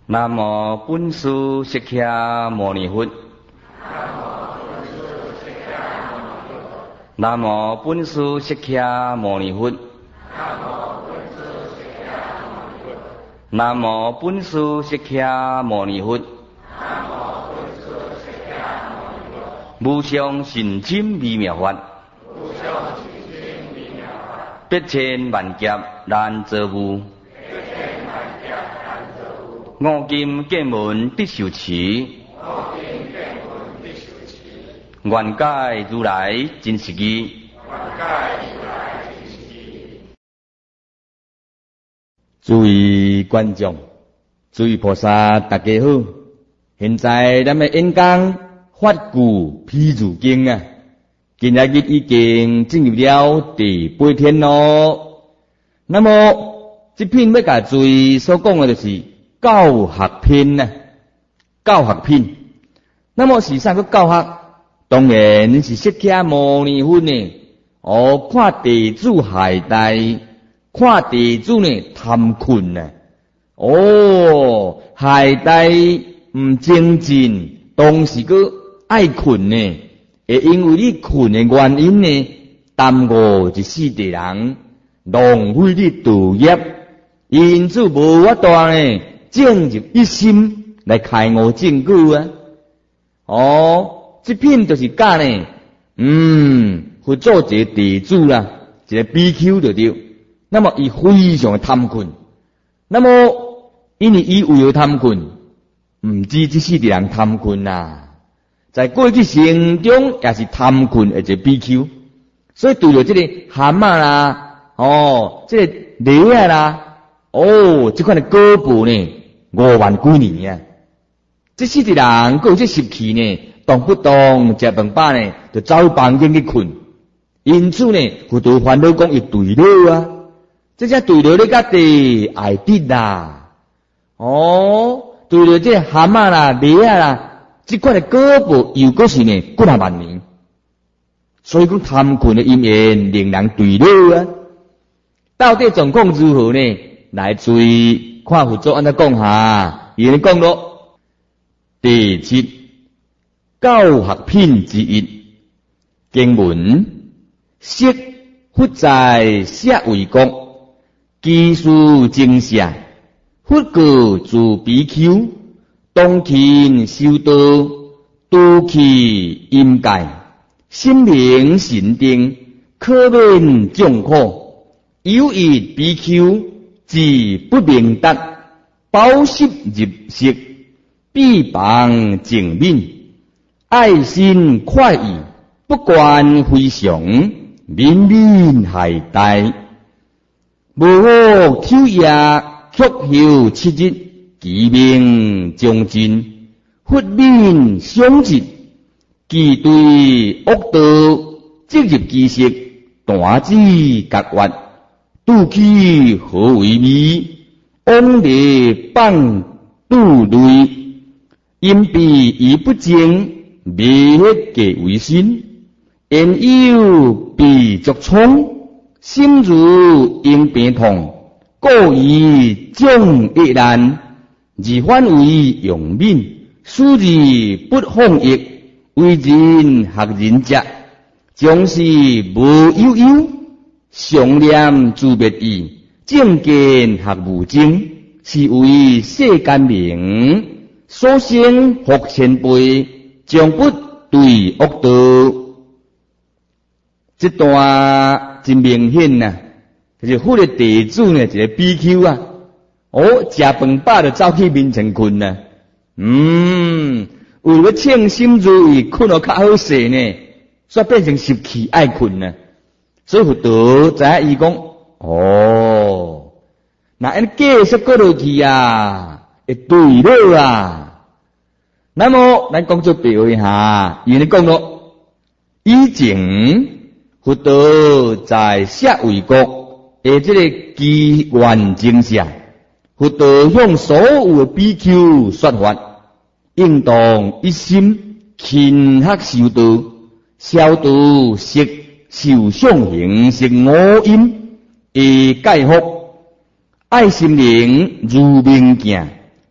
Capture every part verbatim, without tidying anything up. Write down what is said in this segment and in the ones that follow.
南无本师释迦牟尼佛。南无本师释迦牟尼佛。南无本师释迦牟尼佛。无上甚深微妙法，百千万劫难遭遇。五金见闻得受持，愿解如来真实义。诸位观众，诸位菩萨，大家好！现在咱们演讲《法句譬喻经》啊，今日已经进入了第八天咯。那么这篇要甲诸位所讲的就是教学篇啊，教学篇。那么是啥个教学？当然是释迦牟尼佛呢。哦，看地主懈怠，看地主呢贪困啊。哦，懈怠唔精进，当时个爱困呢，会因为你困的原因呢，耽误一世的人，浪费你道业，因此无法度呢。正入一心来开悟正果啊！哦，这篇就是讲呢，嗯，去做一个地主啦，一个 B Q 就对。那么伊非常的贪困，那么因为伊为了贪困，唔止这世的人贪困啦，在过去生中也是贪困的一个 B Q， 所以对着这个蛤蟆啦，哦，这个蛇啊啦，哦，这款的果报呢。五万几年啊！这世的人，还有这习气呢，动不动食饭饱呢，就走去房间去困。因此呢，佛陀烦恼讲伊对了啊，这只对了你家己爱得啦。哦，对了这蛤蟆啦、蛇啊啦，这款的果报又果是呢，几啊万年。所以讲贪困的因缘令人对了啊。到底状况如何呢？来追。看佛祖安怎讲下，伊咧讲咯，第七教学品之一，经文识佛在舍卫国，基书精舍，佛告诸比丘，当勤修道，度其阴界，心灵神定，可免众苦。有一比丘。自不明达，饱食入息，必帮正敏，爱心快意，不惯非常，敏敏懈怠，无恶挑夜，却后七日，其命将尽，佛敏相接，其对恶道，即入其色，断指隔越。度其何为味？往来放度类，因彼以不精，未结为心。因有必作聪，心如因病痛，故以将一难，而反为用敏，殊而不放逸，为人学人者，将是无悠悠。常念自灭意，正见学无精，是为世间名。所生福前辈，将不对恶道。这段真明显呐、啊，就是佛的地主呢，一个 B Q 啊，哦，食饭饱就走去眠床困呐。嗯，为了称心如意，困得较好势呢，所以变成习气爱困呐。所以佛陀知影伊讲，哦，那因继续过落去啊，会对了啊。那么咱讲做比喻一下，伊咧讲咯，以前佛陀在舍卫国的这个机缘精舍，佛陀向所有的比丘说法，应当一心勤学修道，消除色。受想行识五阴，以戒福，爱心灵如明镜，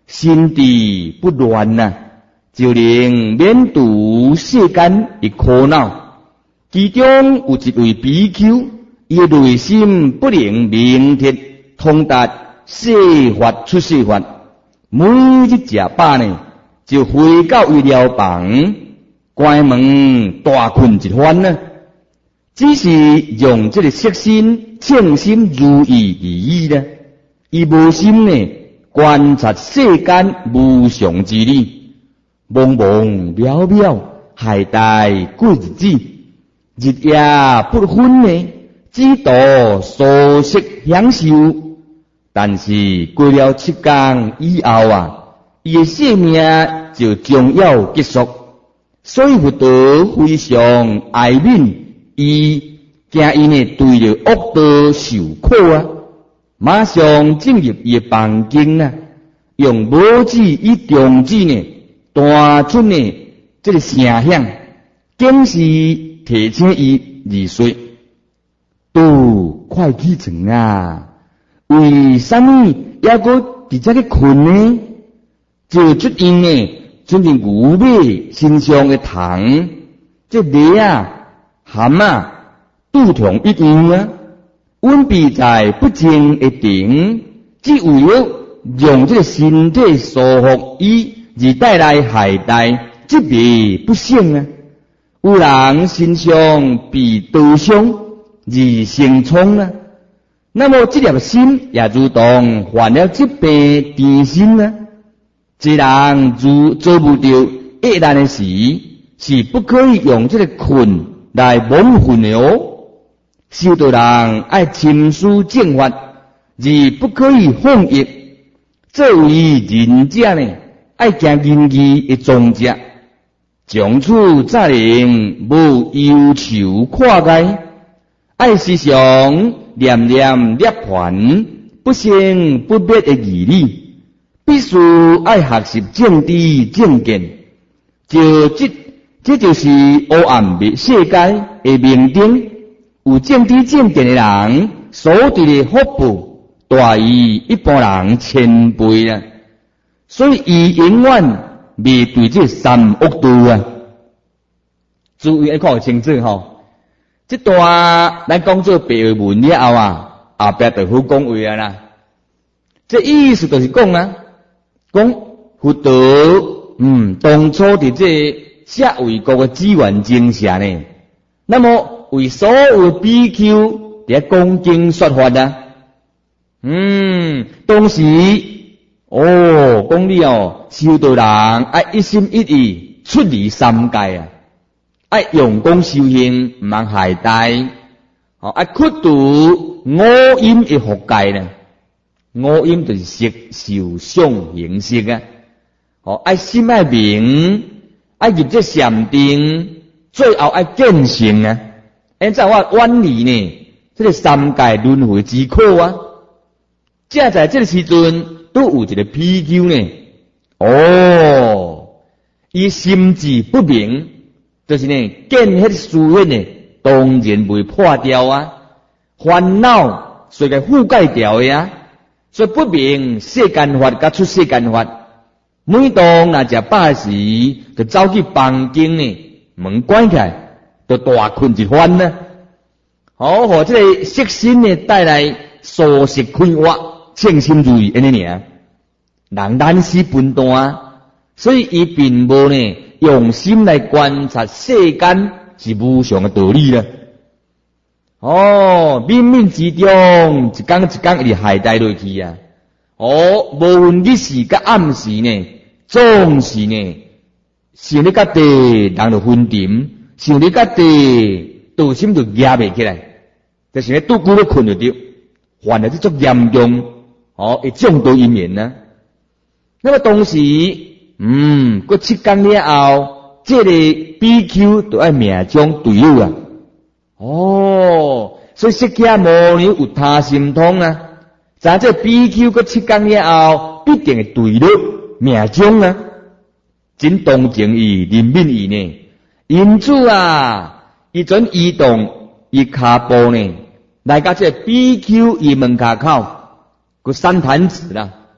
心地不乱呐、啊，就能免除世间的苦恼。其中有一位比丘，伊的内心不能明彻通达世法出世法，每日食饱呢，就回到医疗房，关门大困一番呢。只是用这个色心、称心如意而已呢，伊无心呢观察世间无常之理，茫茫渺渺，害待过日子，日夜不分呢，只图舒适享受。但是过了七天以后啊，伊的性命就将要结束，所以佛陀非常哀悯伊，惊伊呢对着恶道受苦啊，马上进入伊的房间啊，用拇指与中指呢弹出呢这个声响，竟是提醒伊入睡。都快起床啊！为什么还阁伫遮个困呢？就这因呢，准备牛马身上的糖，这梨啊、咸啊，都同一样啊。阮必在不正的顶，只为了让这个身体舒服伊，而带来害待疾病不胜啊。有人身上被刀伤而生疮啊。那么这粒心也如同患了疾病缠身啊，一人如做不到恶难的事，是不可以用这个困来蒙混的哦。修道人爱亲疏正法，而不可以放逸。作为仁者呢，爱行仁义的宗者，从此才能无忧愁跨界。爱时常念念涅槃，不生不灭的义理，必须爱学习正知正见。就这，这就是黑暗灭世界的明灯。有正知正见的人所得的福报，大于一般人千倍啦。所以，伊永远未对这三恶道啊。注意，要看清楚吼。这段咱讲做白话文了后啊，后壁就好讲话啊啦。这意思就是讲啊，讲佛陀嗯当初伫这写为国的资源精舍呢，那么为所有比丘伫讲经说法啊，嗯，当时哦讲你哦，修道人爱一心一意出离三界啊。爱用功修行，唔通懈怠，哦，爱克除五阴的福界呢。五阴就是色、受、想、行、识啊。哦，爱心爱明，爱入这禅定，最后爱见性啊。因在我远离呢，这个三界轮回之苦啊。正在这个时阵，都有一个比丘呢。哦，伊心智不明。就是呢，见迄事缘呢，当然未破掉啊，烦恼随个覆盖掉的啊，所以不明世间法甲出世间法。每当若食饱时，就走去房间呢，门关起来，就大困一番呢。好，互这个色心呢带来舒适快活、称心如意安尼尔。人难死分担，所以伊并无呢。用心来观察世间是无常的道理啦。哦，冥冥之中一天一天一直懈怠落去啊。哦，无论日时甲暗时呢，总是呢，想你甲地人就昏沉，想你甲地道心就压袂起来，就是咧拄久咧困就着，犯了这种严重哦，会中毒因缘呢。那么当时。嗯，过七天了后，这个比丘就爱命中对了啊。哦，所以释迦牟尼有他心通啊，咱这比丘过七天了后，必定会对了命中啊。真同情伊，怜悯伊呢。因此啊，伊准移动伊骹步呢，来到这比丘伊门骹口，个三坛子啦。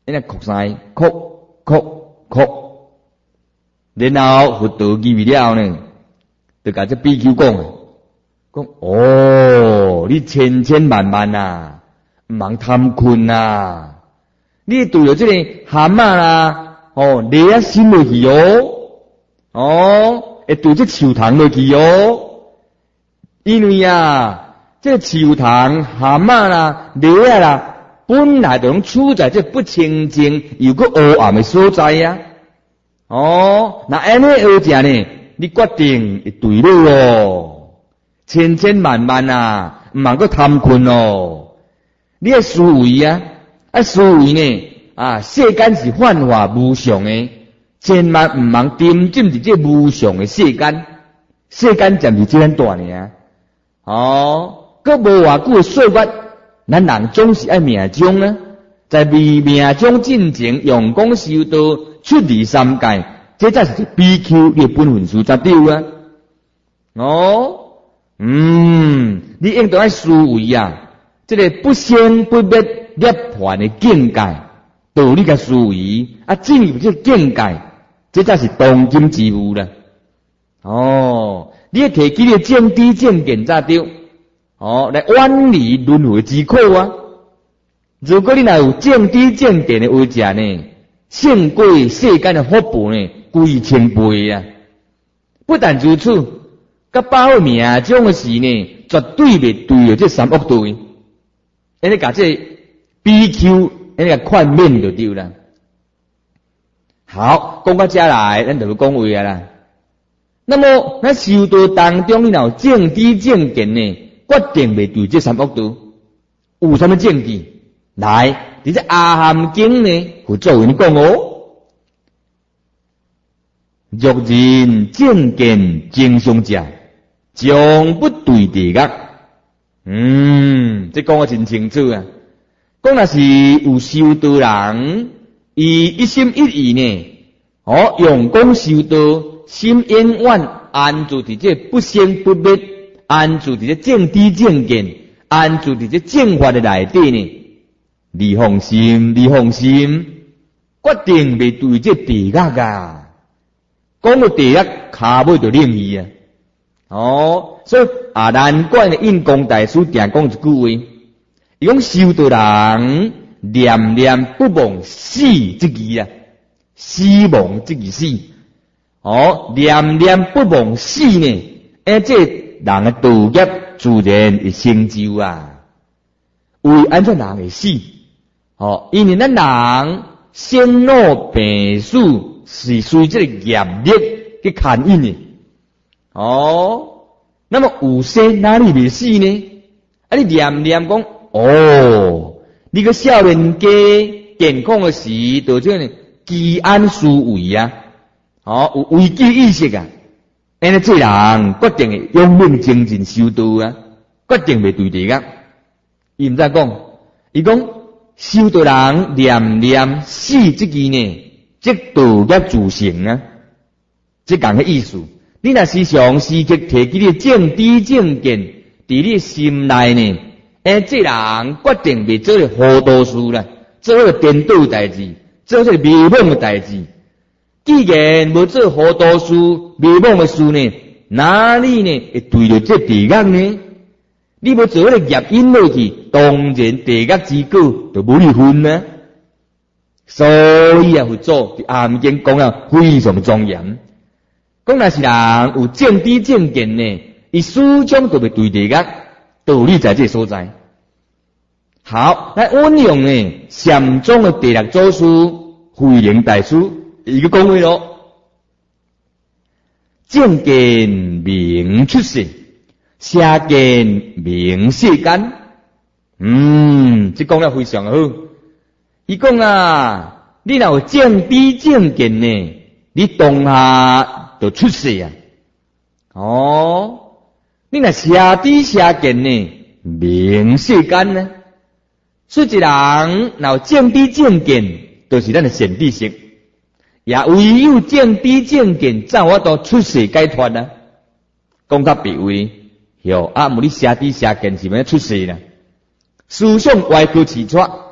因为哭声，哭哭哭，然后佛陀记未了呢，就甲这比丘讲，讲哦，你千千万万啊，唔通贪困啊，你对着这个蛤蟆啦，哦，你啊心落去哦，哦，会对这树藤落去哦，因为啊，这树藤、蛤蟆啦、你啊啦。本来就拢处在这不清净又个黑暗的所在呀、啊。哦，那安尼学者呢？你决定会对了哦，千千万万啊，唔通个贪困哦。你要思维啊，啊思维呢啊，世间是幻化无常的，千万唔通沉浸伫这无常的世间。世间暂时这样大呢，哦，佮无偌久的岁月。咱人总是爱命中啊，在命命中进前用功修道，出离三界，这才是比丘你本分事才对啊。哦，嗯，你应当爱思维啊，这个不生不灭涅槃的境界，道理个思维啊，进入这境界，这才是当今之务啦。哦，你要提起你正知正见才对。哦，来远离轮回之苦啊！如果你若有正知正见的为者呢，胜过世间的福报呢，几千倍啊！不但如此，甲把握命中的事呢，绝对袂对着这三恶道。因为甲这比丘，因为宽免就对啦。好，讲到这来，咱就要讲话啊啦。那么，咱修道当中，你若有正知正见呢？决定袂对这三恶道有什么证据？来，伫这阿含经呢，有作为你讲哦。若人正见正常者，将不对地狱。嗯，这讲得真清楚啊。讲若是有修道人，伊一心一意呢，哦，用功修道，心永远安住伫这不生不灭。安住伫这正知正见，安住伫这正法的内底呢，你放心，你放心，决定袂对这地狱啊！讲到地狱，骹尾就冷去啊！哦，所以啊，难怪呢，印光大师定讲一句话，伊讲修道人念念不忘死这字啊，死亡这字死，哦，念念不忘死呢，而这。人的道业自然会成就啊！为安怎人会死？哦，因为咱人生老病死是随这个业力去牵引的。哦，那么有生哪里未死呢？啊，你念念讲，哦，你个少年家健康的时，就这样居安思危啊！哦，有危机意识啊！因为这人决定会用命精进修道啊，决定袂对地狱。伊毋知讲，伊讲修道人念念死这字呢，即道业自成啊，即讲个意思。你若时常时刻提起你正知正见，伫你心内呢，诶，这人决定袂做个糊涂事啦，做个颠倒代志，做个迷惘的代志。既然无做糊涂事、迷惘的事呢，哪里呢会对着这地狱呢？你要做迄个业因落去，当然地狱之果就无离分呢。所以啊，佛祖伫阿含经讲了非常庄严。讲若是人有正知正见呢，伊始终都袂对地狱，道理在这所在。好，来运用呢禅宗的第六祖师慧能大师。伊个讲话咯，正见明出世，邪见明世间。嗯，这讲得非常好。伊讲啊，你若有正知正见呢，你当下就出世啊。哦，你若邪知邪见呢，明世间呢。所以一人若有正知正见，就是咱的善知识。也唯有正知正见，才有法度出世解脱啊！讲较别位，哟啊，无你邪知邪见是要出世啦？思想歪曲起错，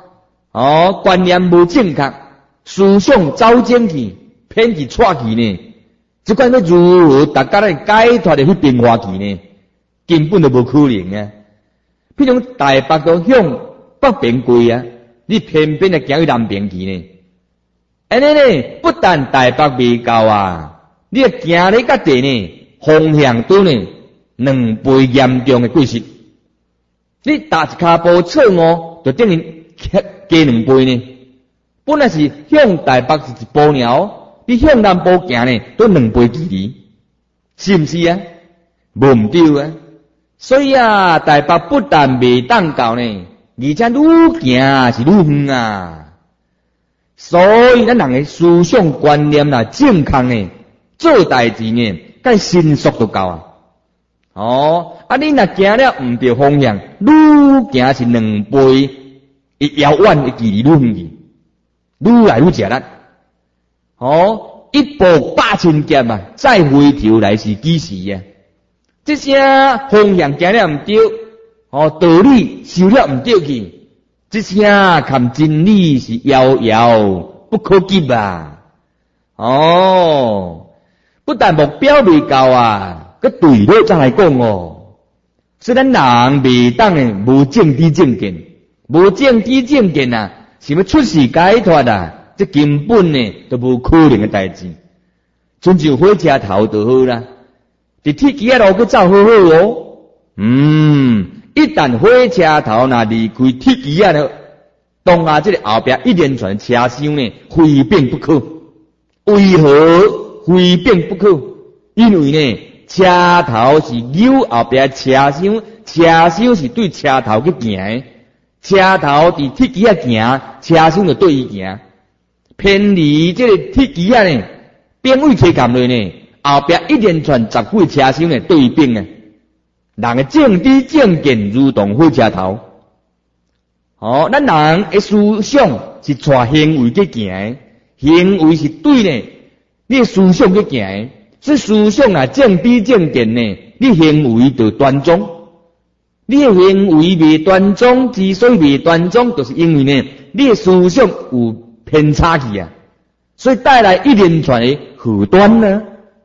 哦，观念无正确，思想走进去，偏去错去呢？这款要如何大家来解脱的去变化去呢？根本就无可能啊！譬如台北都向北边过啊，你偏偏来行去南边去呢？安尼呢，不但台北未够啊，你行咧甲地呢，方向都呢两倍严重的过失。你踏一骹步错误，就等于加加两倍呢。本来是向台北是一步鸟，你向南部行呢，都两倍距离，是毋是啊？无毋对啊！所以啊，台北不但未当到呢，而且愈行是愈远啊。所以咱人的思想观念啦，正确呢，做代志呢，该迅速就够啊。哦，啊，你若行了毋对方向，愈行是两倍，遥远的距离愈远去，愈来愈吃力。哦，一步八千劫啊，再回头来是几时啊？这些方向行了毋对，哦，道理修了毋对去。这些看真理是遥遥不可及啊！哦，不但目标未够啊，佮对了再来讲哦。所以咱人未当诶无正知正见，无正知正见啊，想要出世解脱啊，这根本呢都无可能诶代志。亲像火车头就好啦，伫铁机啊路去走好好哦。嗯。一旦火车头若离开铁机啊了，当下这个后边一连串车厢呢，非变不可。为何非变不可？因为呢，车头是扭后边车厢，车厢是对车头去行的，车头伫铁机啊行，车厢就对伊行。偏离这个铁机啊呢，变位推砍落呢，后边一连串十几车厢呢对伊变啊。人的正知正见如同火车头，哦，咱人的思想是带行为去行，行为是对呢，你的思想去行，这思想啊正知正见呢，你行为就端庄，你的行为未端庄，之所以未端庄，就是因为呢，你的思想有偏差去啊，所以带来一连串的祸端呢，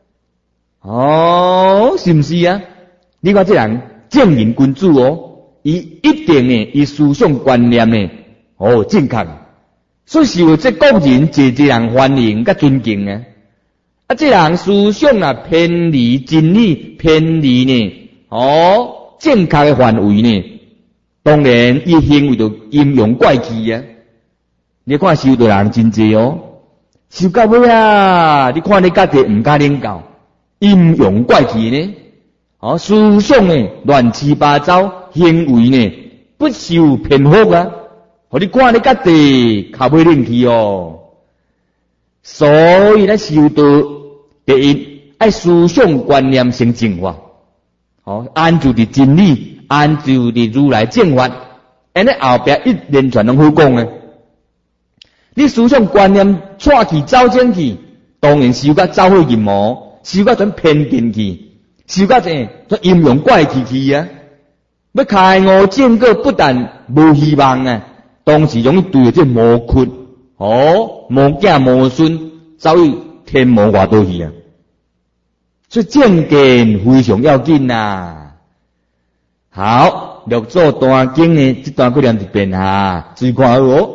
哦，是不是啊？你看这人正人君子哦，伊一定呢，伊思想观念呢，哦正确，所以受这国人济济人欢迎甲尊敬啊。啊，这人思想啊偏离真理，偏离呢，哦正确的范围呢，当然伊行为就阴阳怪气啊。你看修道人真济哦，修到尾啊，你看你家己毋敢领教，阴阳怪气呢。哦，思想呢乱七八糟，行为呢不受偏颇啊！互你看你家己靠袂灵去哦。所以咱修道第一爱思想观念先净化，哦，按住伫真理，按住伫如来正法，安尼后边一连串拢好讲诶。你思想观念错去走进去，当然修甲走火入魔，修甲全偏见去。修到这，这阴阳怪气气啊！要开悟正果，不但无希望啊，同时容易对这魔窟哦，魔子魔孙，走去天魔外道去啊！所以正见非常要紧呐。好，六祖大经呢，这段过念一遍哈，注意看好哦。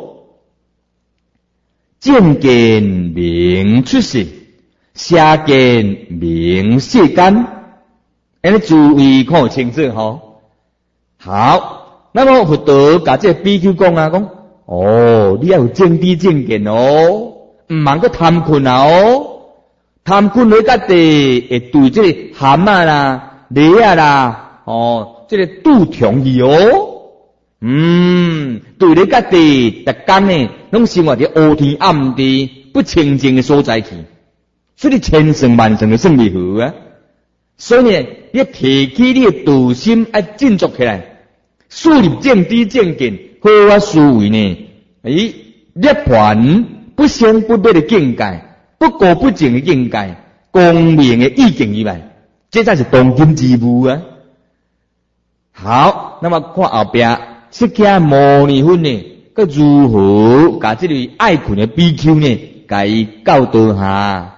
正见明出世，邪见明世间。安尼注意看清楚吼。好，那么佛陀甲这比丘讲啊，讲哦，你要有正知正见哦，毋茫个贪困啊哦，贪困你家己会对这个蛤蟆啦、梨啊啦，哦，这个拄穷去哦，嗯，对你家己逐工呢，拢生活伫乌天暗地不清净的所在去，所以你千算万算都算袂好啊。所以呢，你提起你的道心要振作起来，树立正知正见，好啊思维呢，诶，涅槃不生不灭的境界，不垢不净的境界，光明的意境以外，这才是当今之务啊。好，那么看后边释迦牟尼佛呢， 佮如何甲这类爱困的比丘呢，甲伊教导下。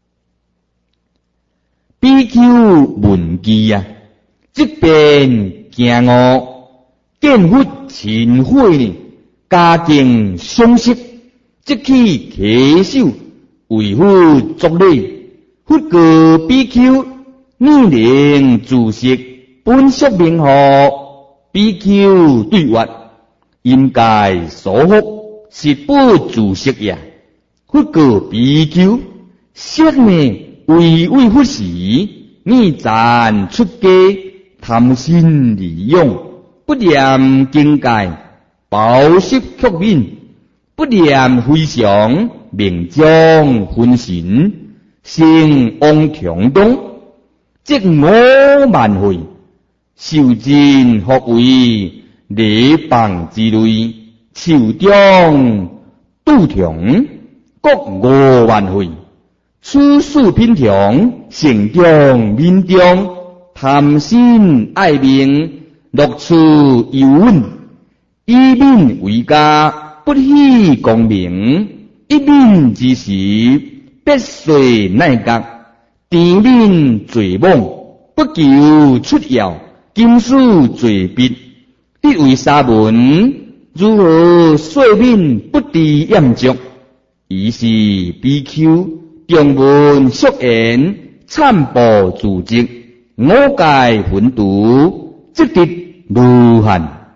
比丘闻记啊，即便惊愕，见佛勤慧呢，加敬相识，即起稽首为佛作礼。佛告比丘：你能自识，本宿名号。比丘对话：应该所福，是不自识呀。佛告比丘：识呢？为为佛时，你暂出家，贪心利用，不念境界，饱食却敏，不念非常，命将分神，生妄强东，即我万会，受尽学位，礼谤之类，受中度强，各我万会。处事品常，行中民中，贪心爱名，乐趣幽稳，以民为家，不喜功名，一民之时，必遂乃觉，甜民罪妄，不求出耀，金属罪必，必为沙文，如何说民不知厌足？于是比丘。中文宿言，参报自职，我界混犊，即得如汉。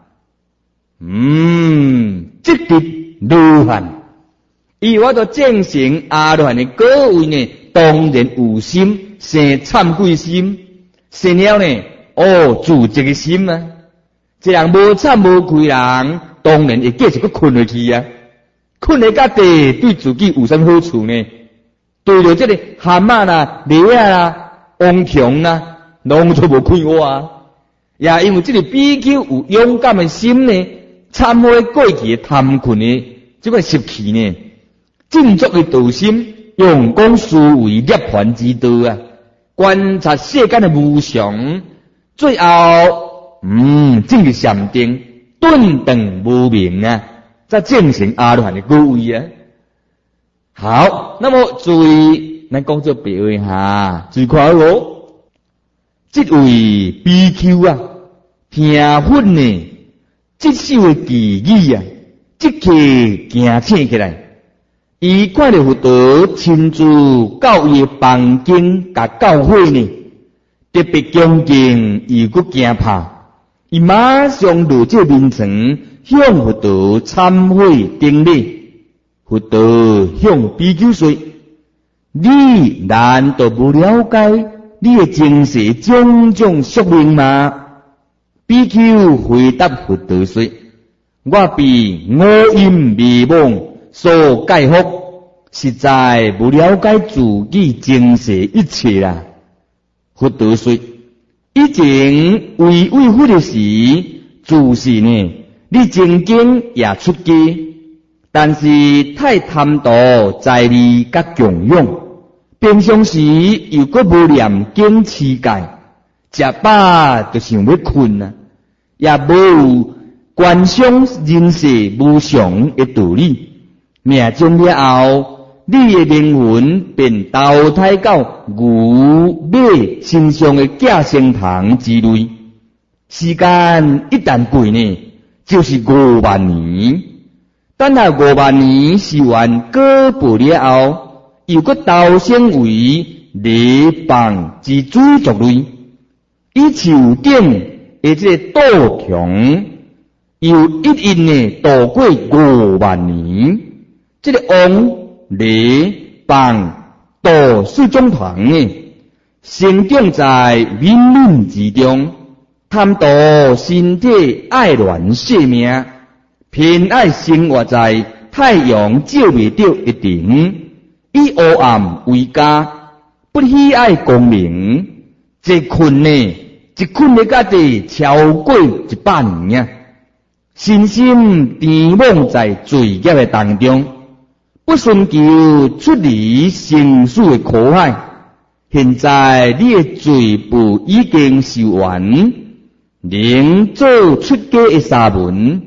嗯，即得如汉。以我着正成阿罗汉的果位呢，当然有心，生忏悔心，生了呢，哦，自职的心啊。这人无忏无愧人，当然会继续搁困下去啊。困下到底，对自己有啥好处呢？对着这个蛤蟆啦、猎啊啦、王强啦，拢都无快活啊！也因为这个比丘有勇敢的心呢，忏悔过去的贪困的这个习气呢，振作的道心，用功思维涅槃之道啊，观察世间的无常，最后嗯，正是禅定，顿顿无明啊，才正成阿罗汉的果位啊。好，那么注意，咱讲做别位哈，注意看哦。这位比丘啊，听佛呢，这首的偈语啊，即刻惊醒起来。伊看到佛陀亲自教伊的房间甲教诲呢，特别恭敬，伊佫惊怕，伊马上落这面床，向佛陀忏悔顶礼。佛陀向比丘说：“你难道不了解你的前世种种宿命吗？”比丘回答佛陀说：“我被五阴迷惘所盖覆，实在不了解自己前世一切啦。”佛陀说：“以前为为佛的时，自是呢，你曾经也出家。”但是太贪图财利甲供养，平常时又搁无念经持戒，食饱就想要困啊，也无观想人世无常的道理。命终了后，你的灵魂便投胎到牛、马身上的寄生虫之类。时间一旦过呢，就是五万年。等下五万年是完果报了后，又搁投生为猎棒之主族类，以树顶而这个道强，又一一呢度过五万年。这个王、猎、棒、道四种团呢，生长在冥冥之中，贪图身体爱恋性命。偏爱生活在太阳照未到的顶，以黑暗为家，不喜爱光明。这困呢，一困的家己超过一百年啊！身心沉懵在罪孽的当中，不寻求出离生死的苦海。现在你的罪报已经受完，能做出家的沙门。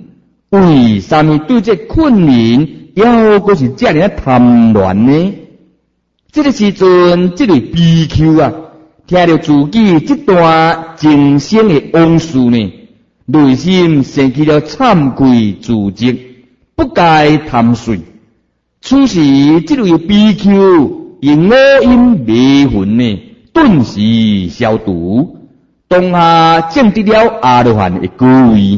为什么对这困难要阁是这样贪恋呢？这个时阵，这个比丘啊，听到自己这段人生的往事呢，内心生起了惭愧自责，不该贪睡。此时，这位比丘以五阴迷魂呢，顿时消除，当下证得了阿罗汉的果位。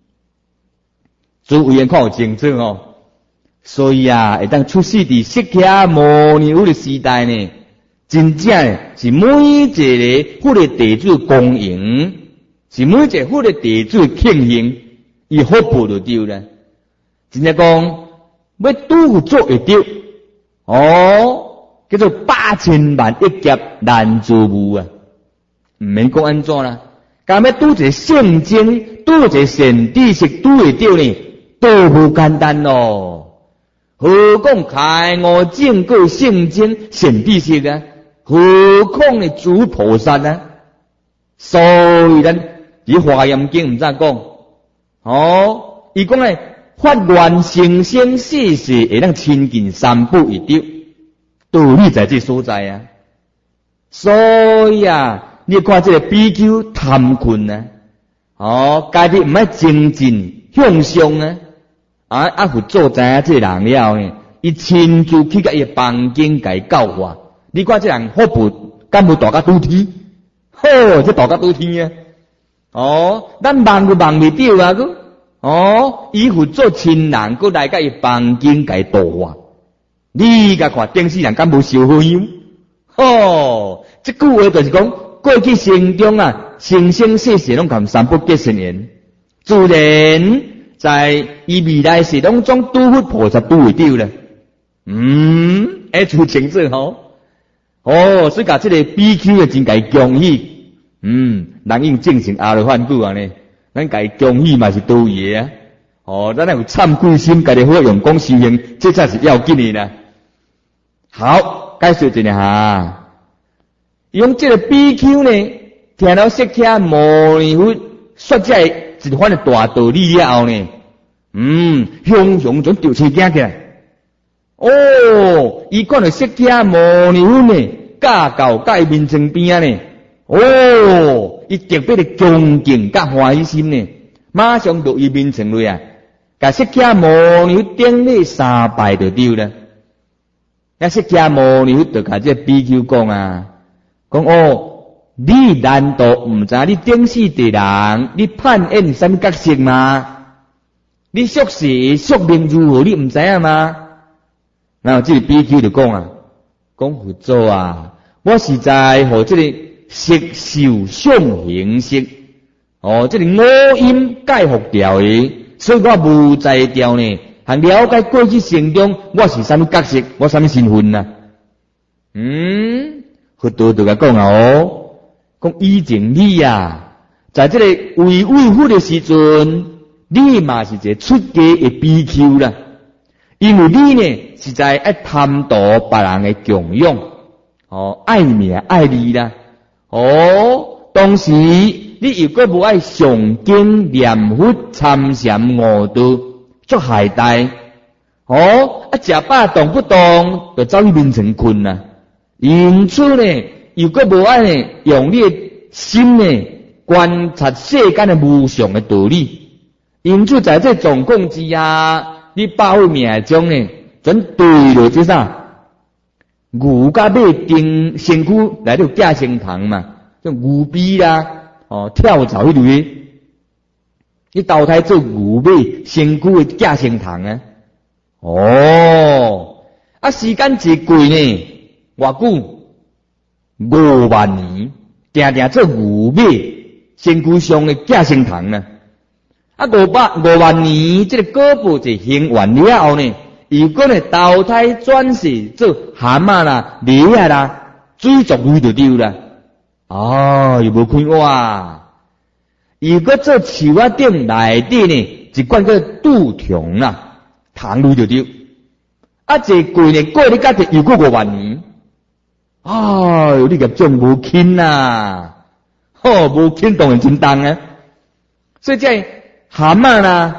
诸位人看有清楚哦。所以啊，会当出世伫释迦牟尼佛的时代呢，真正是每一个佛的弟子恭迎，是每一个佛的弟子庆幸，伊福报就对了。真正讲要拄做会到，哦，叫做八千万一劫难做无啊，唔免讲安怎啦，干要拄一个圣经，拄一个善知识，拄会到呢，都不简单咯。何况开悟证过圣经善知识啊？何况呢诸菩萨啊？所以咱伫华严经唔知讲，哦，伊讲咧发愿成仙世世会当亲近三宝一丢，道理在这所在啊。所以啊，你看这个比丘贪困啊，哦，家己唔爱精进向上啊。啊！啊！佛祖知影这人了呢，伊亲自去甲伊房间甲伊教化。你看这人福报敢无大甲拄天？好，这大甲拄天啊！哦，咱望都望袂到啊！个哦，伊佛祖亲人过来甲伊房间甲伊度化。你甲看顶世人敢无受好样？哦，这句话就是讲过去生中啊，生生世世拢甲三宝结成缘，自然。在伊未来世当中，拄佛菩萨拄会到了。嗯，哎，就清楚吼。哦，所以甲这个比丘的真该恭喜。嗯，人应正成阿罗汉果啊呢，咱该恭喜嘛是道义啊。哦，咱有忏悔心，家己好用功修行，这才是要紧的啦。好，介绍一下，用这个比丘呢，听到释迦牟尼佛说这一番的大道理了后呢，嗯，雄雄准吊车行起来。哦，伊看到释迦牟尼佛呢，驾到甲伊面前边啊呢，哦，伊特别的恭敬甲欢喜心呢，马上到伊面前来啊，甲释迦牟尼佛顶礼三拜就对了。那释迦牟尼佛就甲这比丘讲啊，讲哦。你难道唔知你顶世的人，你扮演什么角色吗？你宿世宿命如何？你唔知啊吗？然后这个比丘就讲啊，讲佛祖啊，我是在和这个色受相形色，哦，这个五阴解服掉的，所以我无在掉呢，还了解过去生中我是什么角色，我什么身份啊？嗯，佛陀就甲讲啊，哦。讲以前你啊，在这个为为佛的时阵，你嘛是一个出家的比丘啦。因为你呢是在爱贪图别人的供养，哦，爱名爱利啦，哦，当时你又搁无爱上经念佛参禅悟道，做懈怠，哦，啊食饱动不动就走去眠床困啦，因此呢。又搁无爱呢，用你的心呢观察世间的无常的道理，因此在这状况之下，你百岁命中呢，准对了这啥？牛甲马定身躯来到架生堂嘛，像牛逼啦，哦跳蚤迄类，你投胎做牛马身躯的架生堂啊，哦，啊时间一过呢，偌久？五万年，定定做牛马身躯上的架生堂呢。啊，五百五万年，这个果报就行完了后呢，如果呢投胎转世做蛤蟆啦、狸啊啦，水族类就丢啦。哦，又无看哇！如果做树啊顶内底呢，一罐个杜虫啦，糖类就丢。啊，这过呢过你家己又过五万年。哎呦，你个种无轻呐，吼无轻当然真重啊。所以这蛤蟆啦，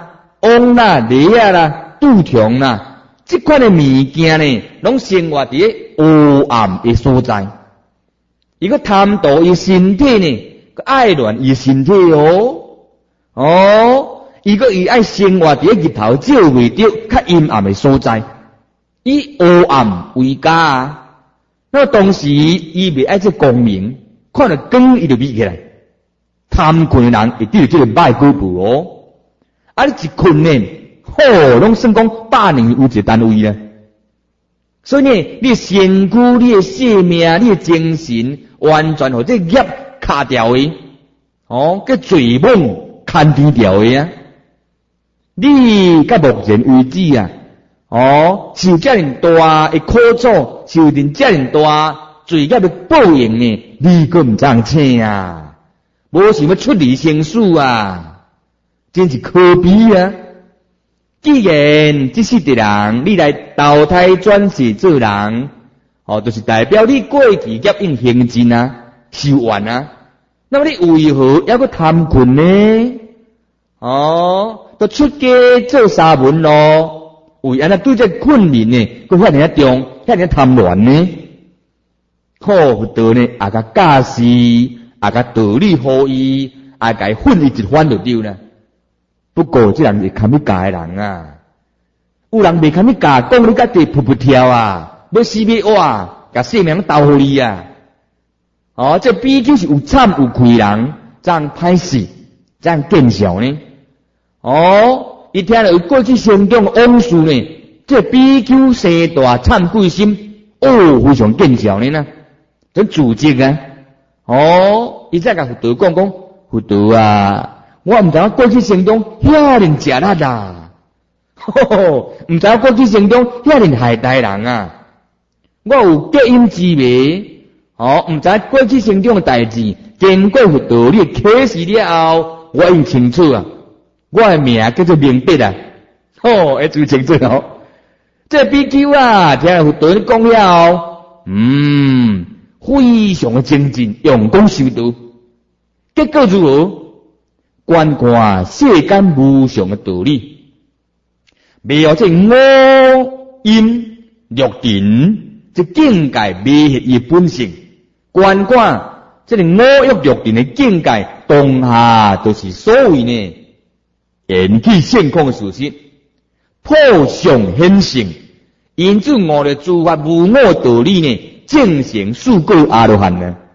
王啦、梨啊啦、杜虫啦，这款的物件呢，拢生活伫黑暗的所在。伊个贪图伊身体呢，个爱恋伊身体哦，哦，伊个伊爱生活伫日头照袂着较阴暗的所在，以黑暗为家。那当时伊袂爱这光明，看到光伊就闭起来。贪困的人会得这个歹果报哦。啊，你一困呢，吼，拢算讲百年有一个单位啦。所以呢，你身躯、你的性命、你的精神，完全互这业卡掉的，哦，个罪梦牵低掉的啊。你到目前为止啊，哦，受这样大的苦楚，受尽这样大罪业的报应呢，你个唔知青啊，无想要出离生死啊，真是可悲啊！既然这世的人，你来投胎转世做人，哦，就是代表你过去业应行尽啊，受完啊，那么你为何还要贪困呢？哦，都出家做沙门咯，为安那对这困民呢，佮遐尔重，遐尔贪婪呢？好福道呢，啊个教示，啊个道理好伊，啊个训伊一番就对啦。不过这人是堪去教的人啊，有人未堪去教，讲你家己噗噗跳啊，要死要活啊，甲性命斗互你啊！哦，这毕竟是有惨有亏人，这样歹势，这样见笑呢？哦，伊听了过去生中往事呢，这比丘生大忏悔心，哦，非常见笑呢呐，真自责啊！哦，伊再甲佛陀讲讲，佛陀啊。我唔知影过去生中遐尼食力啊，吼吼，唔知影过去生中遐尼害待人啊。我有隔音之味，哦，唔知影过去生中的代志，经过佛道理启示了后，我已清楚啊。我的名叫做明德啊，吼，会最清楚哦。这比丘啊，听佛道理讲了后，嗯，非常的精进，用功修道，结果如何？观看世间无常的道理，未有这五阴六尘这境界未现伊本性。观看这个五欲六尘的境界，当下就是所谓呢缘起现空的事实，破相显性，因此我的诸法无我道理呢，正成四果阿罗汉呢。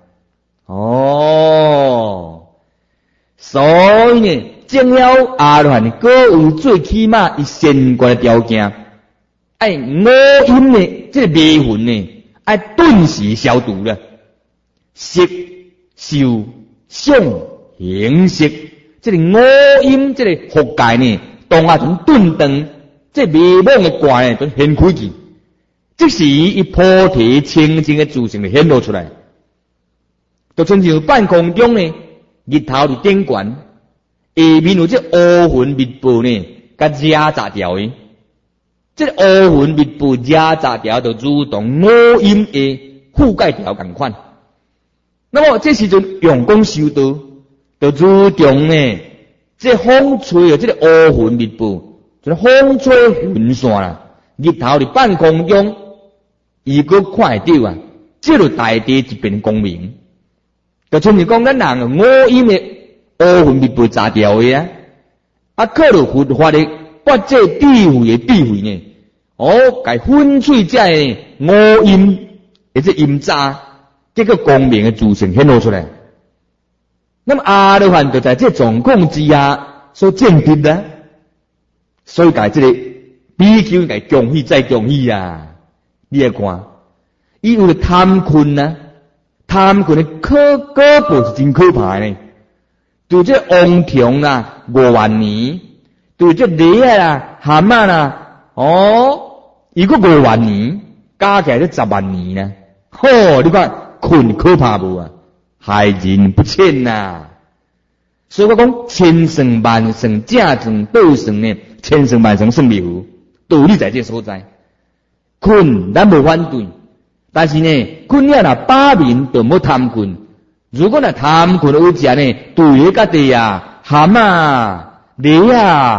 哦。所以呢，正了阿罗汉各有最起码伊先决的条件，爱五阴呢，这个迷魂呢，爱顿时消除了。色、受、想、行、识，这个五阴这个佛界呢，当下从顿断，这迷惘的怪呢，就现开去。即时伊菩提清净的自性就显露出来，就亲像半空中呢。日头伫顶悬，下面有这乌云密布呢，甲遮杂掉的。这乌云密布遮杂掉，就如同五阴的覆盖条共款。那么这时阵用功修道，就如同呢，这风吹的这个乌云密布，就是风吹云散啦。日头伫半空中，伊阁看会到啊，这就大地一片光明。就像是讲咱人五阴的乌云密布炸掉的啊，啊，靠着佛法的八界智慧的智慧呢，哦，该粉碎这五阴的这阴渣，这个光明的自性显露出来。那么阿罗汉就在这状况之下所证得的，所以该这个比丘该恭喜再恭喜啊！你来看，伊有了贪困啊。贪困的可果报是真可怕呢，对这王虫啦五万年，对这梨啊啦蛤蟆啦，哦，伊个五万年，加起来就十万年呢。吼、哦，你看困可怕无啊？害人不浅呐、啊！所以我讲千算万算，正算倒算呢，千算万算算不符，道理在这所在。困咱无反对。但是呢，困了若百面就冇贪困。如果若贪困有食呢，对个家己啊，蛤蟆、梨啊、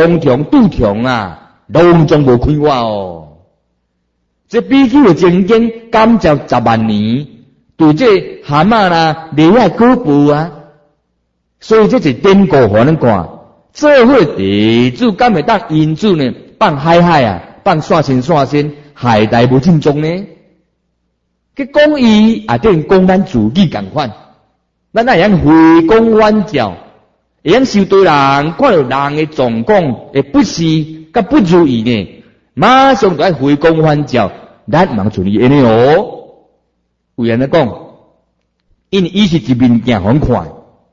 王强杜强啊，拢总无开我哦。这比起的情景，感召十万年，对这蛤蟆啦、狸仔果步啊，所以这是典故，互咱看。做伙地主敢会当因主呢，放海海啊，放线线线线，海大无正宗呢。去讲伊也等于讲咱自己共款，咱也会回光返照，会晓受到人看到人的状况会不是甲不如意呢，马上就爱回光返照，咱毋通像伊安尼哦。为安尼讲，因为伊是一面镜互看，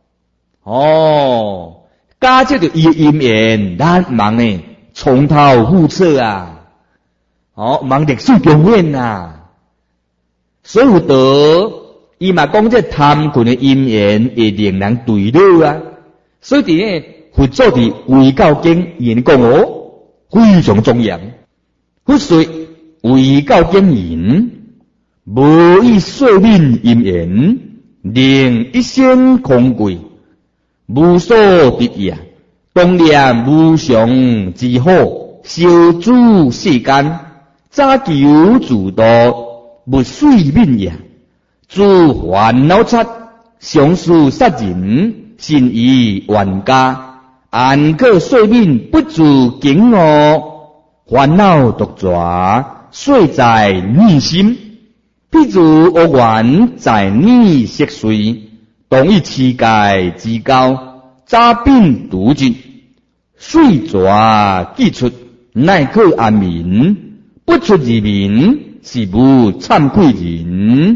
哦。加这个伊的因缘，咱毋通呢从头覆辙啊，哦，毋通历史重演啊。所以有道，伊嘛讲这贪群的因缘会令人堕落啊。所以伫呢佛祖伫为教经言讲哦，非常重要。佛说为教经言，无以说明因缘，令一生空贵。无所得也，当念无常之好，修诸世间，早求自度，无水泯也。诸烦恼贼，常事杀人，心意冤家，安可说泯不自警恶？烦恼毒蛇，睡在内心，譬如恶缘在你色髓。同一世界之交，诈病毒疾，水蛇既出，乃可安眠；不出而眠，是无惭愧人。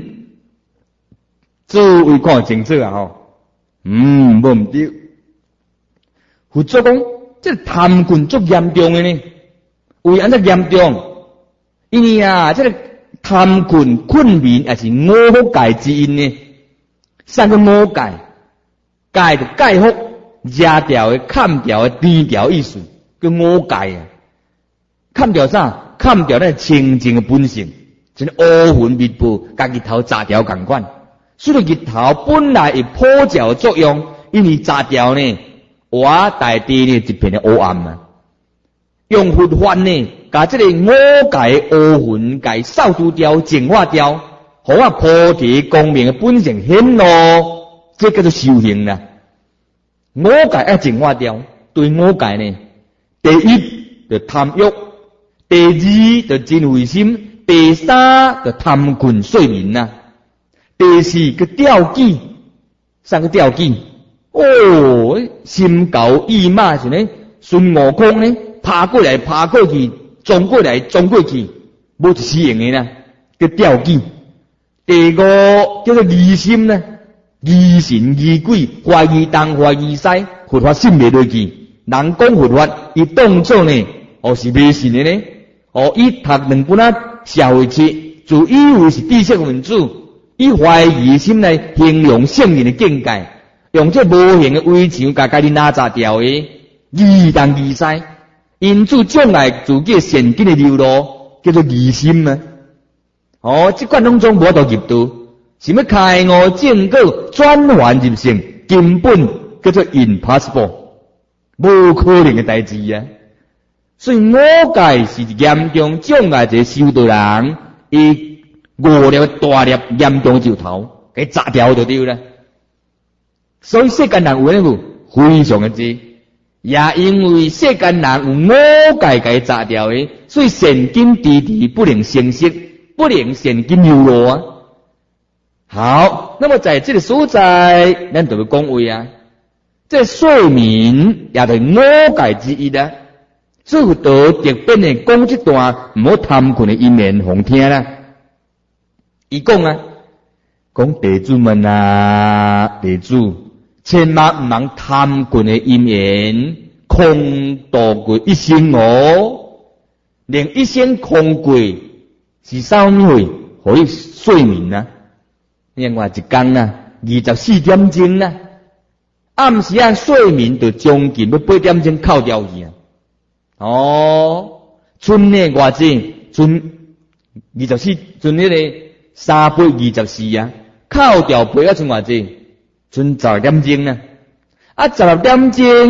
诸位看清楚啊！吼，嗯，无毋对。佛祖讲，这贪棍足严重的呢。为安怎严重？因为啊，这个贪棍困眠也是五戒之因呢。三个五戒，戒就戒福，压掉的、砍掉的、低调意思，叫五戒啊。砍掉啥？砍掉那清净的本性，像乌云密布，甲日头炸掉共款。所以日头本来有普照作用，因为炸掉呢，活大地呢一片的黑暗啊。用佛法呢，甲这个五戒的乌云给扫除掉、净化掉。好啊！菩提光明的本性显露，这叫做修行啦。五戒要净化掉，对五戒呢，第一就贪欲，第二就真慧心，第三就贪困睡眠呐，第四个吊记，三个吊记。哦，心高意马是呢，孙悟空呢，爬过来爬过去，撞过来撞过去，无一死用的啦，叫吊记。第五叫做疑心呢，疑神疑鬼，怀疑东怀疑西，佛法信袂落去。人讲佛法，伊当作呢，哦是迷信的呢，哦伊读两本啊社会册，就以为是知识分子，以怀疑心来形容圣人的境界，用这无形的围墙甲家己拉杂掉的，疑东疑西，因此障碍自己善根的流露，叫做疑心啊。哦，这款拢总无法度入道，想要开悟正果转换入圣，根本叫做 impossible， 无可能的代志啊！所以五戒是严重障碍一个修道人，伊五粒大粒严重就头，给炸掉就对了。所以世间人有那个非常的多，也因为世间人有五戒给炸掉的，所以善根迟迟不能成熟。不能善根流露啊！好，那么在这个所在，咱就要讲话啊。这说明也是五戒之一啊。所以道特别呢讲这段唔好贪困的因缘互听啦。伊讲啊，讲弟子们啊，弟子千万唔通贪困的因缘空度过一生哦，令一生空过。是啥物会互伊睡眠啊？另外一天啊，二十四点钟啊，暗时啊睡眠就将近要八点钟扣掉去啊。哦，剩呢偌济？剩二十四，剩迄个三百二十四啊，扣掉八啊剩偌济？剩十二点钟啊。啊，十二点钟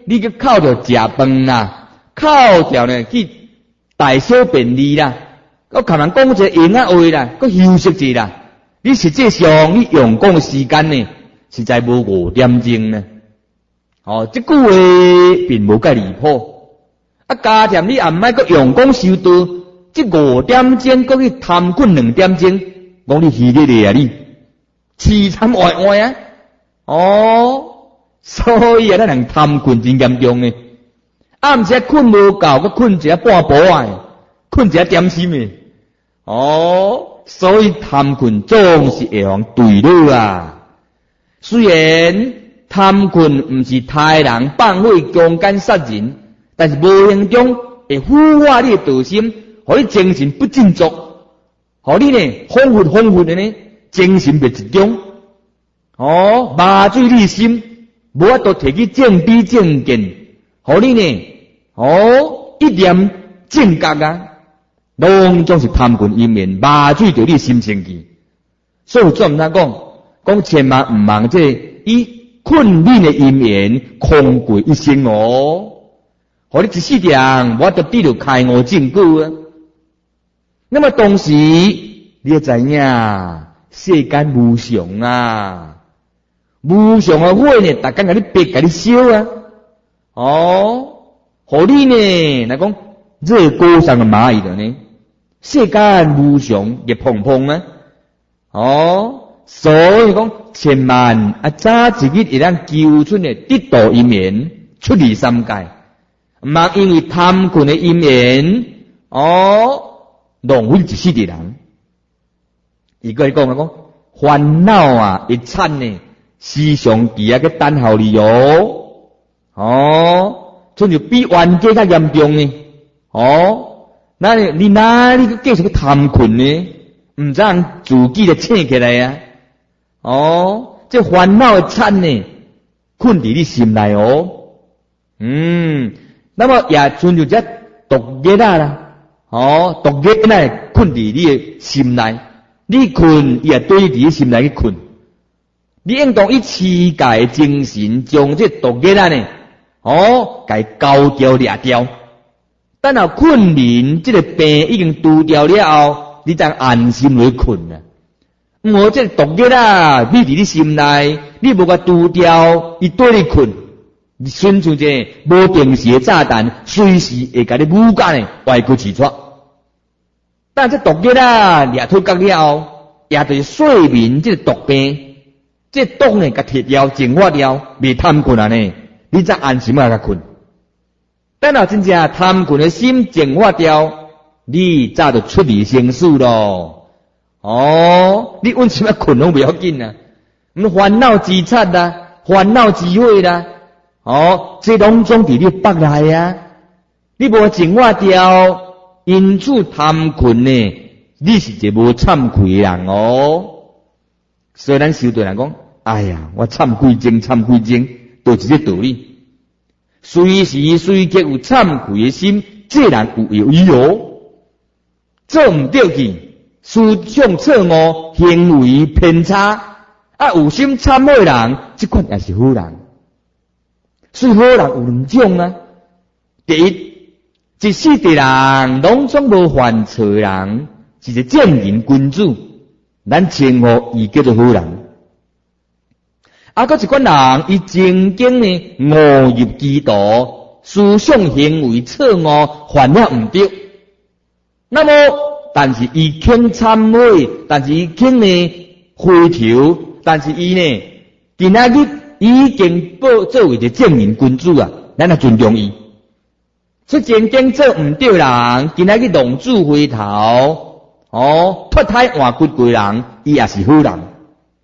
你去靠着食饭啦，靠着呢去大小便利啦，我可能讲一个闲啊话啦，搁休息一下啦。你实际上你用功的时间呢，实在无五点钟呢。哦，这句话并无介离谱。啊，加上你也唔爱搁用功修道，这五点钟搁去贪困两点钟，讲你虚咧咧啊你，凄惨歪歪啊！哦，所以啊，咱人贪困真严重呢。暗时困无够，搁困一下半晡啊，困一下点心诶。哦。所以贪困总是会往对路啊。虽然贪困唔是害人放火强奸杀人，但是无形中会腐化你的道心，互你精神不振作，互你呢恍惚恍惚的呢精神不集中。哦，麻醉你心，无法度摕去正比正见，互你呢哦一念正觉啊。拢总是贪困因缘，麻醉着你心情去。所以做毋通讲，讲千万毋茫这以困眠的因缘空过一生哦。互你一世人，我得得到开悟证据啊。那么同时，你要知影，世间无常啊，无常的火呢，逐工甲你逼甲你烧啊。哦，互你呢，来讲热锅上的蚂蚁的呢。世间无常，亦碰碰啊！哦，所以讲千万啊，早一日会当求出的得道因缘，出离三界，毋茫因为贪困的因缘，哦，浪费一世的人。伊个讲啊讲，烦恼啊，一产呢，时常期啊个等候你哦，哦，这就比冤家较严重呢，哦。那你你哪里继续去贪困呢？唔知让自己的醒起来啊！哦，这烦恼的产呢，困伫你心内哦。嗯，那么也存有只毒业啊啦，哦，毒业呢困伫你的心内，你困也对你心内去困，你应当以持戒精神，将这毒业啊呢，哦，该高调掠掉。等到困眠，这个病已经除掉了后，你才安心去困啊。唔好这毒液啊，秘伫你心内，你无甲除掉，伊对你困，你纯像这无定时的炸弹，随时会甲你武干的外骨起出。但这毒液啊，掠脱角了后，也就是睡眠这个毒病，这毒呢，甲铁了净化了，未贪困啊呢，你才安心啊甲困。等到真正贪困的心净化掉，你早就出离生死咯。哦，你为什么困拢不要紧啊？唔烦恼之产啦，烦恼之火啦，哦，这拢总伫你腹内啊。你无净化掉，因此贪困呢，你是一个无忏悔的人哦。所以咱修道人讲，哎呀，我忏悔经，忏悔经，就是这道理。随时随刻有忏悔的心，这人有有哦，做唔对去，思想错误，行为偏差，啊，有心忏悔人，这款也是好人。所以好人有两种啊，第一，一世的人拢总无犯错人，是一个正人君子，咱称呼伊叫做好人。啊，搁一款人，伊曾经呢误入歧途，思想行为错误，犯了唔对。那么，但是伊肯忏悔，但是伊肯呢回头，但是伊呢今仔日已经报作为一个正人君子啊，咱也尊重伊。出曾经做唔对人，今仔日浪子回头，哦，脱胎换骨归人，伊也是好人。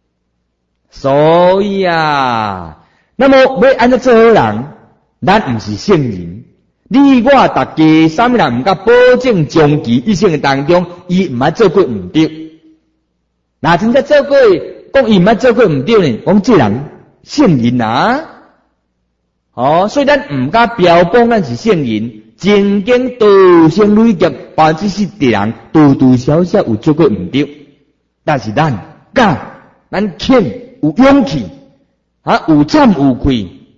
所以啊，那么要安怎做好人？咱唔是圣人，你我大家啥物人唔甲保证长期一生当中，伊唔爱做过唔对。那真正做过，讲伊唔爱做过唔对呢？讲这人圣人啊！哦，所以咱唔甲标榜咱是圣人，曾经多生累劫，百分之十的人多多少少有做过唔对，但是咱敢，咱肯。有勇气啊，有忏有愧，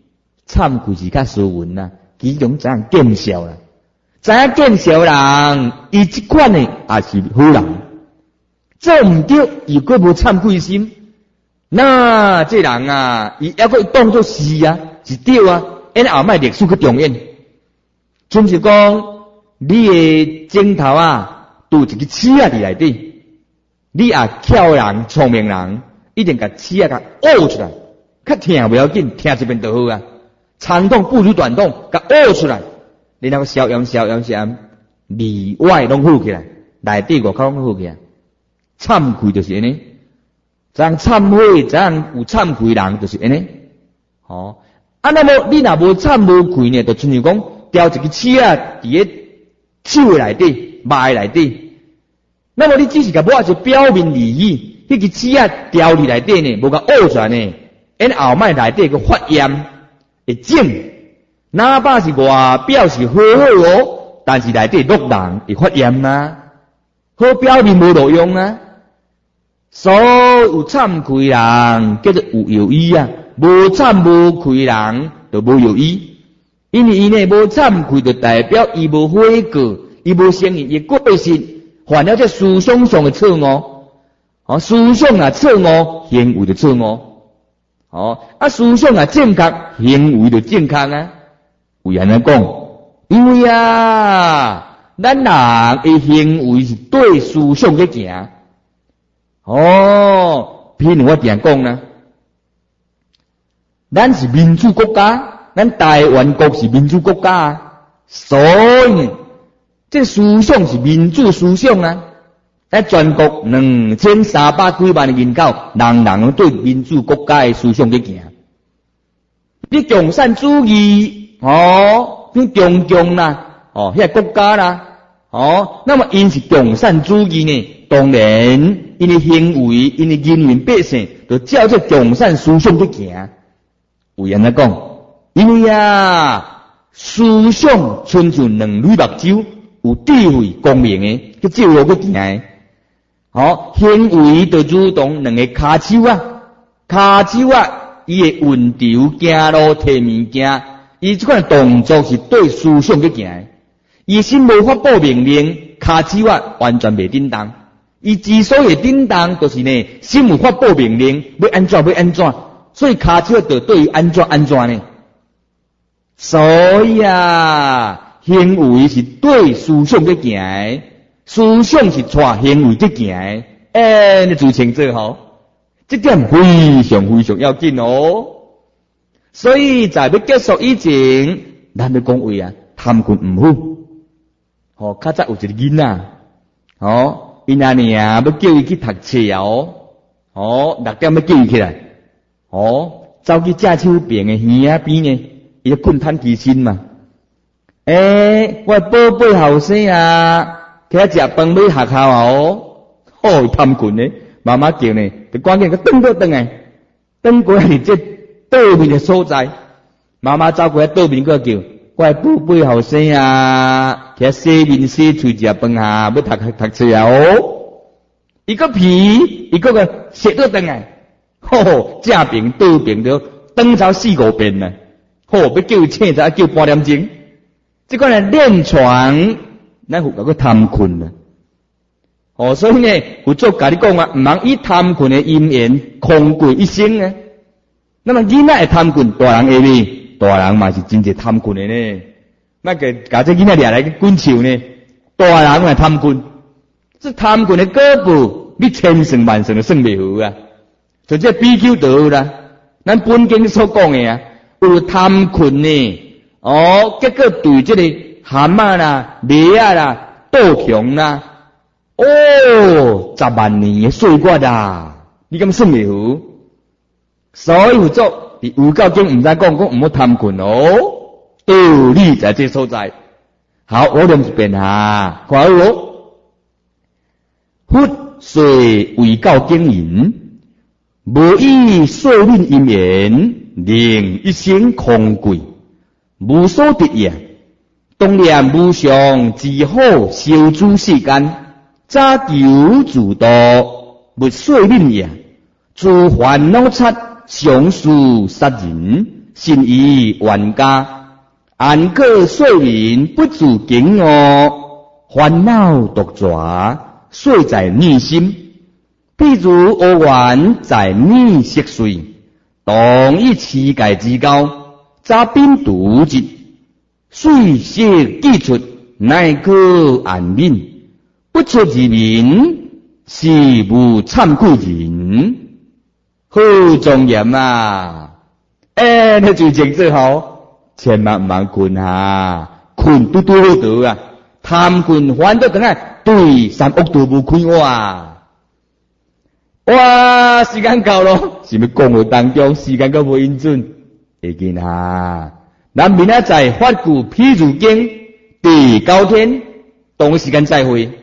忏悔是较斯文啦，其中知影见笑啦，知影见笑人，伊即款呢也是好人。做毋对，又佫无忏悔心，那这人啊，伊还佫当作是啊，是对啊，因后摆历史佫重演。就是是讲，你的镜头啊，拄一个刺啊伫内底，你也巧人、聪明人，一定甲刺啊甲挖出来，较疼不要紧，疼一遍就好啊。长痛不如短痛，甲挖出来，然后消炎、消炎、消炎，里外拢好起来，内底外口拢好起来。忏悔就是安尼，怎样忏悔，怎样有忏悔人就是安尼。哦，啊，那么你若无忏无愧呢，就亲像讲雕一个刺啊，伫个手内底、脉内底。那么你只是甲抹一表面而已，迄个刺啊雕伫内底呢，无甲挖出来呢，因后摆内底个发炎会肿，哪怕是外表是好好哦，但是内底落人会发炎啊，好表面无路用啊。所有忏悔人叫做有药医啊，无忏无愧人就无药医。因为伊呢无忏悔，就代表伊无悔过，伊无承认伊过失，犯了这思想上的错误。哦，思想啊错误，行为就错误。哦，啊思想啊正确，行为就正确啊。为安尼讲，因为啊，咱人的行为是对思想在行。哦，譬如我定讲啦，咱是民主国家，咱台湾国是民主国家啊，所以这思想是民主思想啊。在全国两千三百几万的人口，人人对民主国家的思想在行。你共产主义哦，你中共啦，哦，遐、那个国家啦，哦，那么因是共产主义呢？当然，因的行为，因的人民百姓，就照这共产思想去行。有人来讲，因为啊，思想亲像两蕊目睭，有智慧、光明的，去照路去行的。好，行为就如同两个骹手啊，骹手啊，伊会运筹行路、摕物件，伊这款动作是对思想去行的。伊心无发布命令，骹手啊完全袂叮当。伊之所以叮当，就是呢，心有发布命令，要安怎要安怎，所以骹手就对于安怎安怎呢。所以啊，行为是对思想去行的，思想是带行为去行的。哎，你自清楚吼，这点非常非常要紧哦。所以在要结束以前，咱要讲话啊，贪困唔好。哦，较早有一个囡仔，哦。因阿娘要叫伊去读册哦，哦，六点要叫伊起来，哦，走去正手边的耳仔边呢，伊就困瘫起身嘛。诶、欸，我宝贝后生啊，起来食饭要学校哦，哦，贪困呢，妈妈叫呢，就赶紧个转倒转来，转过来这倒面的所在，妈妈走过来倒面个叫。我宝贝后生啊，起洗面洗喙食饭啊，要读读册啊哦。伊个皮，伊个个写倒转来，吼，正边倒边着转走四五遍呢。吼，要叫伊醒才叫半点钟。这个人练传，咱有个个贪困啦。哦，所以呢，有作甲你讲啊，唔通以贪困的因缘空过一生啊。那么囡仔会贪困，大人会未？大人嘛是真侪贪困的呢，那个甲这囡仔掠来个滚球呢，大人嘛贪困，这贪困的果报，你千算万算都算袂好啊！就这比丘就好啦，咱本经所讲的啊，有贪困呢，哦，结果对这个蛤蟆啦、狸仔啦、倒强啦，哦，十万年的岁月啊，你敢算袂好？所以有做。有教经唔使讲，讲唔好贪困哦，道理在这所在。好，我念一遍哈，看好哦。佛虽为教经言，无以岁运因缘，令一生空贵，无所得也。当念无上之好，修诸世间，早求自度，无岁运也。诸烦恼刹。常事杀人， 信以万家，安可说明不自惊愕，烦恼独抓，碎在内心。譬如乌丸在内色碎，当以世界之高，杂兵独疾，碎色既出，乃可安忍。不出而民，是无惭愧人。好庄严啊！哎，那就静最好，千万唔通困啊，困拄拄好倒啊，贪困烦恼等来，对三恶道无开哇！哇，时间到咯，是咪讲话当中时间够无应准？会见啊！咱明仔载法句譬如经第九天，同一时间再会。